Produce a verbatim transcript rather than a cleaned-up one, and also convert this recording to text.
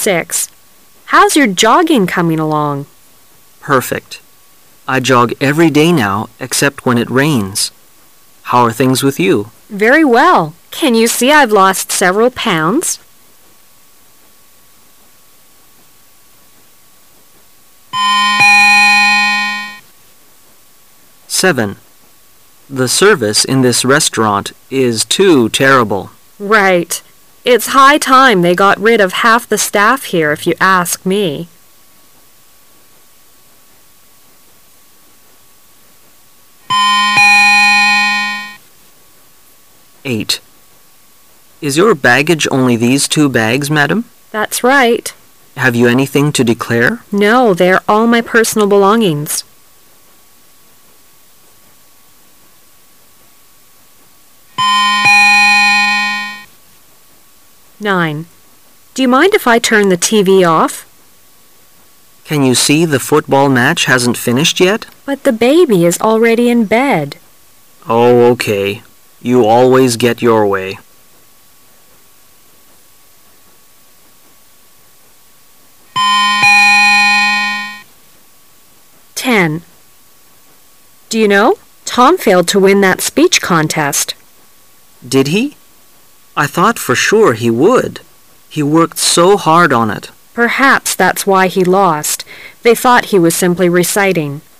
Six. How's your jogging coming along? Perfect. I jog every day now except when it rains. How are things with you? Very well. Can you see I've lost several pounds? Seven. The service in this restaurant is too terrible. Right. It's high time they got rid of half the staff here, if you ask me. Eight. Is your baggage only these two bags, madam? That's right. Have you anything to declare? No, they're all my personal belongings. Nine. Do you mind if I turn the T V off? Can you see the football match hasn't finished yet? But the baby is already in bed. Oh, okay. You always get your way. Ten. Do you know? Tom failed to win that speech contest. Did he? I thought for sure he would. He worked so hard on it. Perhaps that's why he lost. They thought he was simply reciting.